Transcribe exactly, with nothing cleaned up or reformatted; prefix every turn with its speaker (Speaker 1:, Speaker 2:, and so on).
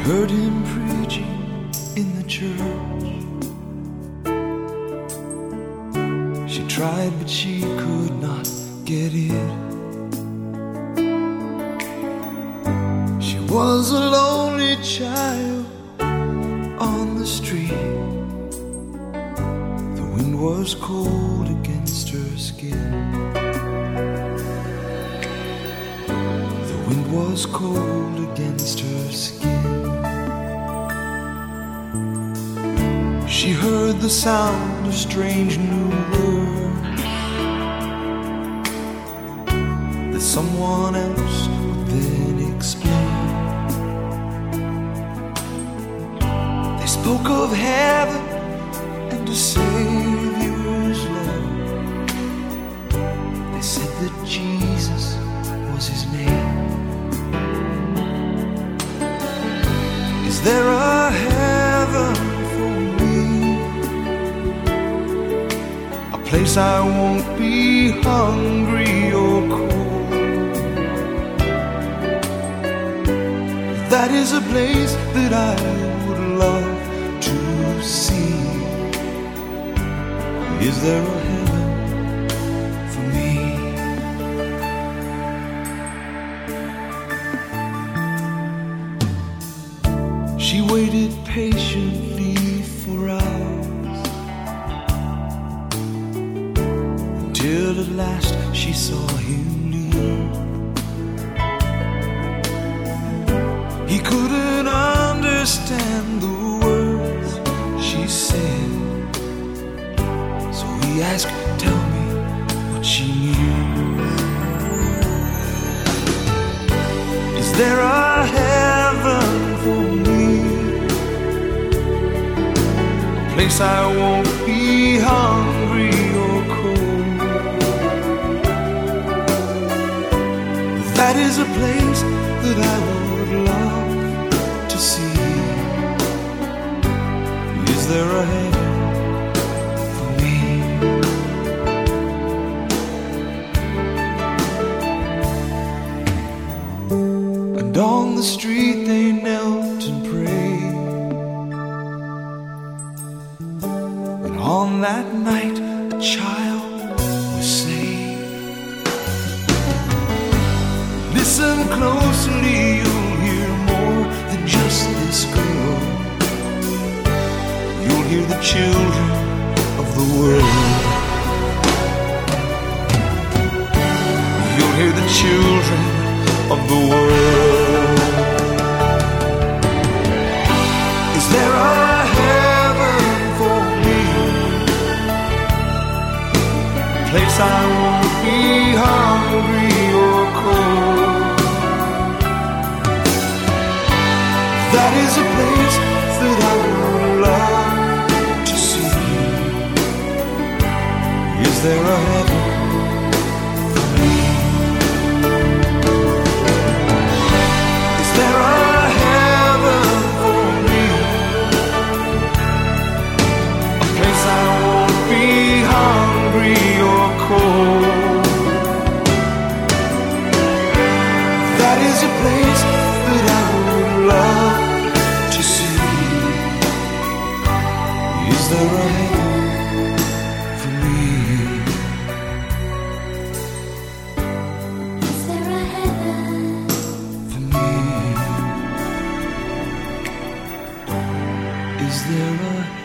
Speaker 1: heard him preaching in the church. She tried, but she could not get in. She was a lonely child on the street. The wind was cold against her skin. The wind was cold against her skin. She heard the sound of strange new words that someone else would then explain. They spoke of heaven and a Savior's love. They said that Jesus was his name. Is there a heaven for me? A place I won't be hungry or cold. That is a place that I would love to see. Is there a heaven for me? She waited patiently for hours, until at last she saw him leave. He couldn't understand the words she said, so he asked, tell me what she knew. Is there a heaven for me? A place I won't be hungry or cold. That is a place that I would love to see. Is there a heaven for me? And on the street they knelt and prayed. And on that night a child was saved. Listen closely, you'll hear more than just this girl. You'll hear the children of the world. You'll hear the children of the world. Is there a heaven for me? A place I won't be hungry or cold. That is a place that I would love to see. Is there a heaven for me? Is there a heaven for me? A place I won't be hungry or cold. That is a place that I would love to see. Is there a heaven for me?
Speaker 2: Is there a heaven
Speaker 1: For me? Is there a